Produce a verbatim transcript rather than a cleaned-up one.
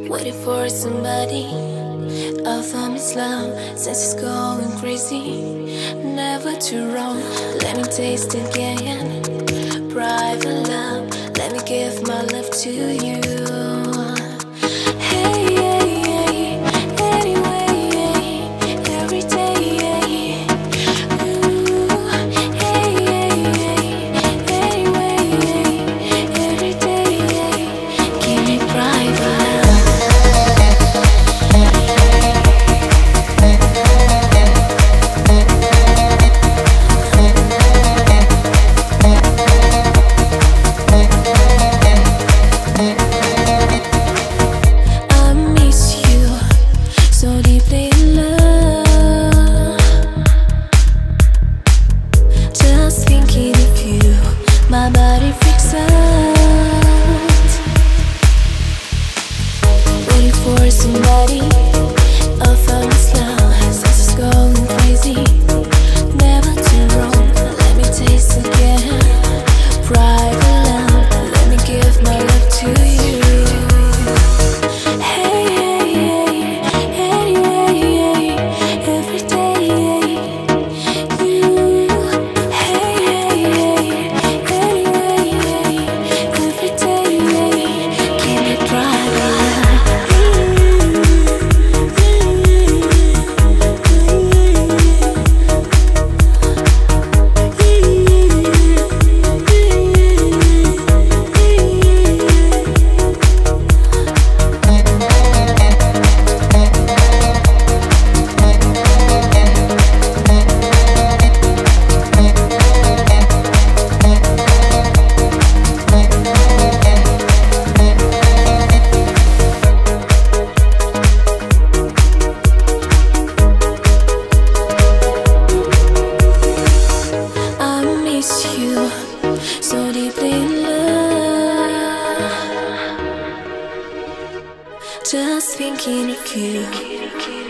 Waiting for somebody. I found this love, since it's going crazy. Never too wrong, let me taste again. Private love, let me give my love to you. Hey, hey, hey, anyway, every day. Ooh, hey, hey, hey, anyway, every day. Give me private love. Somebody, I found this love, since it's going crazy. Never too wrong, let me taste again. Private love, let me give my love to you. Hey, hey, hey, anyway, every day. You, hey, hey, anyway, every day. Give me private love. You so deeply in love, just thinking of you.